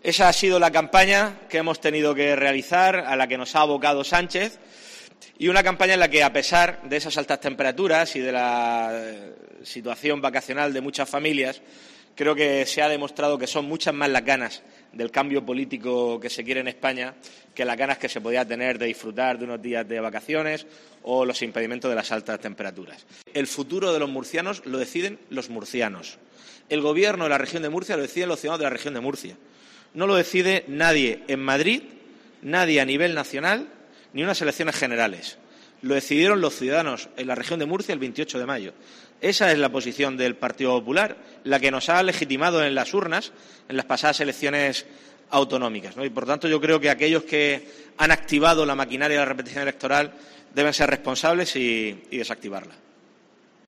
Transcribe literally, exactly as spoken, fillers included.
Esa ha sido la campaña que hemos tenido que realizar, a la que nos ha abocado Sánchez, y una campaña en la que, a pesar de esas altas temperaturas y de la situación vacacional de muchas familias, creo que se ha demostrado que son muchas más las ganas del cambio político que se quiere en España que las ganas que se podía tener de disfrutar de unos días de vacaciones o los impedimentos de las altas temperaturas. El futuro de los murcianos lo deciden los murcianos. El Gobierno de la región de Murcia lo deciden los ciudadanos de la región de Murcia. No lo decide nadie en Madrid, nadie a nivel nacional, ni unas elecciones generales. Lo decidieron los ciudadanos en la región de Murcia el veintiocho de mayo. Esa es la posición del Partido Popular, la que nos ha legitimado en las urnas en las pasadas elecciones autonómicas, ¿no? Y, por tanto, yo creo que aquellos que han activado la maquinaria de la repetición electoral deben ser responsables y, y desactivarla.